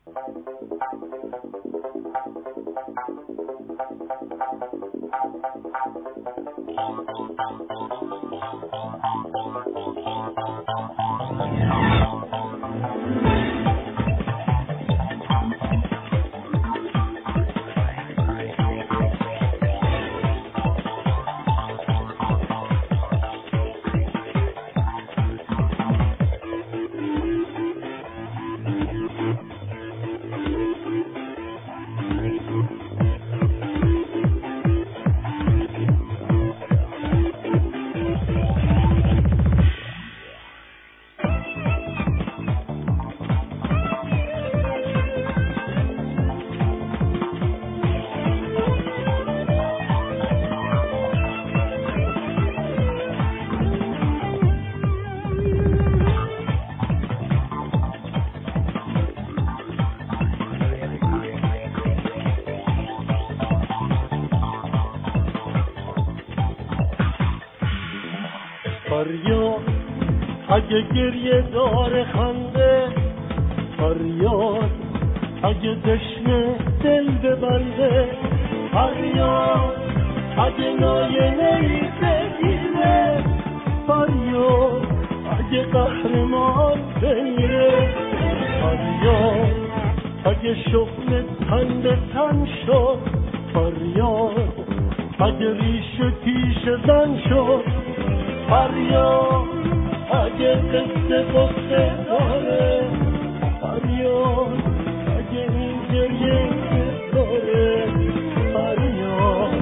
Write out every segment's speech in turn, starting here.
فریاد اگه گریه داره خنده، فریاد اگه دشنه دل ببنده، فریاد اگه ناینه‌ای بگیره، فریاد اگه قهرمان بمیره، فریاد اگه شغل تن به تن شد، فریاد اگه ریش پیش زن شد، فریاد اگه قصه داره، فریاد اگه این گریه داره، فریاد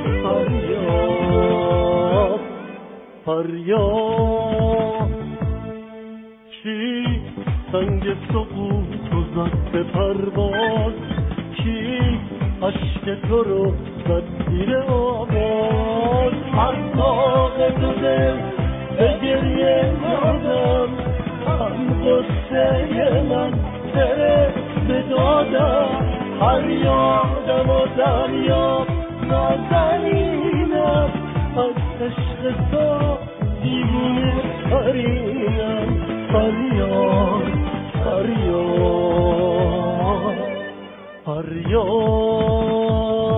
فریاد فریاد. کی سنگ سقوط و زد به پرواز، کی عشق تو رو زد زیر آواز، هر داغ تو دل به گریه دادم، هم قصه من بره به دادم، فریادم و دریا نازنینم، از عشق تو دیوونه ترینم، فریاد فریاد فریاد.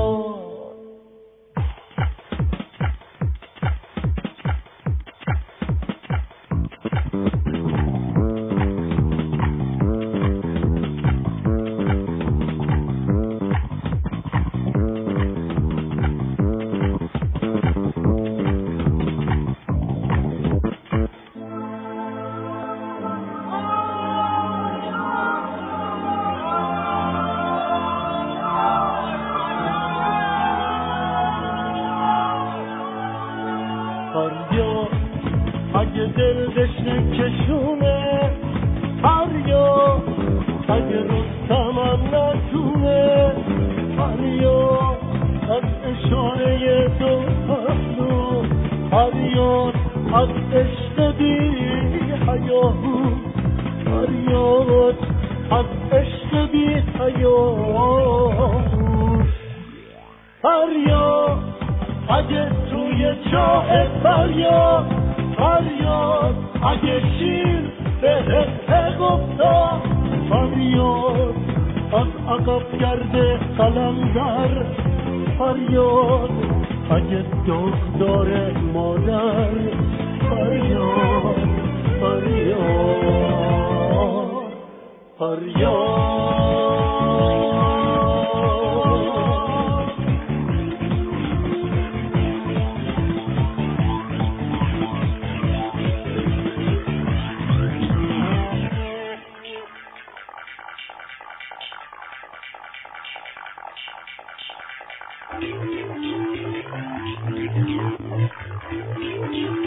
فریاد اگه دل دشنه کشونه، فریاد اگه رستمم نتونه، فریاد از اشاره دو پهلو، فریاد از عشق بی حیاهو، فریاد از عشق بی حیاهو، فریاد اگه توی چاه، فریاد فریاد اگه شیر به حقه گفتا، فریاد از عقب کرده قلندر، فریاد اگه داغ داره مادر، فریاد فریاد فریاد. Thank you.